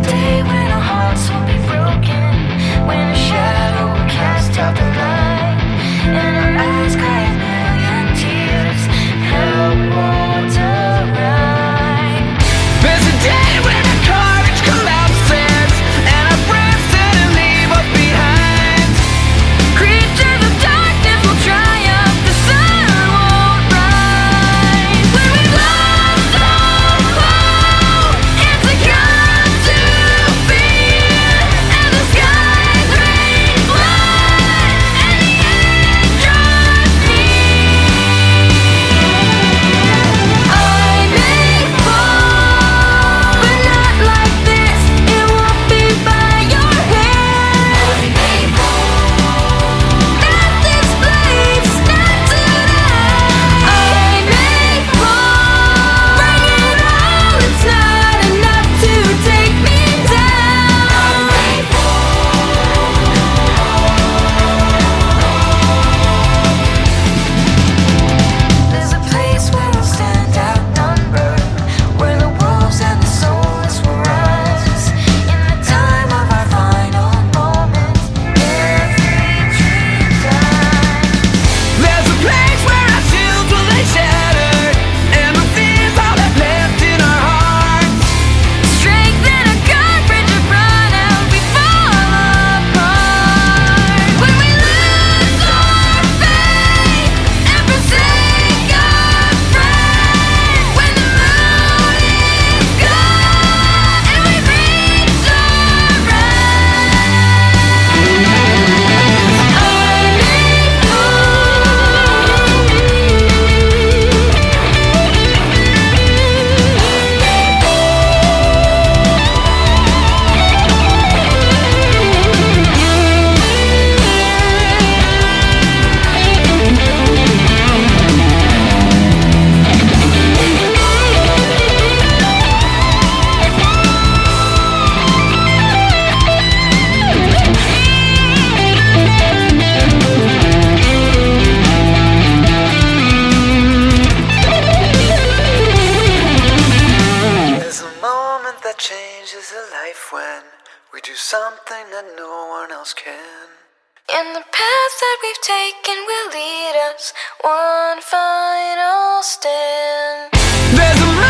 day when our hearts will be broken, when a shadow will cast out the light, and our eyes cry a million tears, help won't arrive. There's a day when our courage collapses, and our friends didn't leave us behind. Creatures of darkness will triumph, the sun won't rise. When we lost all hope, it's begun to fear, and the skies rain blood, and the end draws near. I may fall, but not like this. It won't be by your hand. I may fall, not this place, not tonight. I may fall, bring it all. It's not enough to take me down. I may fall. There's a place where we'll stand outnumbered, where the wolves and the soulless will rise. In the time of our final moment, every dream dies. There's a place where our shields will lay shattered, and the fear's all that's left in our hearts. Strength and our courage have run out, we fall apart. When we lose our faith and forsake our friend, when the moon is gone and we reach our rest, I may There's a moment that changes a life when we do something that no one else can. And the path that we've taken will lead us one final stand. There's a